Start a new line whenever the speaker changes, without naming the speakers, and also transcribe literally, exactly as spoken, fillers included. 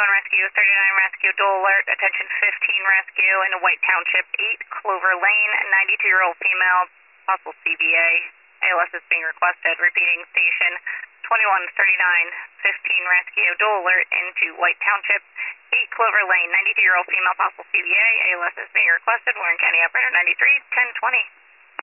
ninety-one Rescue, thirty-nine Rescue, dual alert, attention fifteen Rescue in White Township, eight Clover Lane, ninety-two-year-old female, possible C B A. A L S is being requested. Repeating, station twenty-one thirty-nine fifteen Rescue, dual alert into White Township, eight Clover Lane, ninety-two-year-old female, possible C B A. A L S is being requested. Warren County Operator ninety-three ten twenty.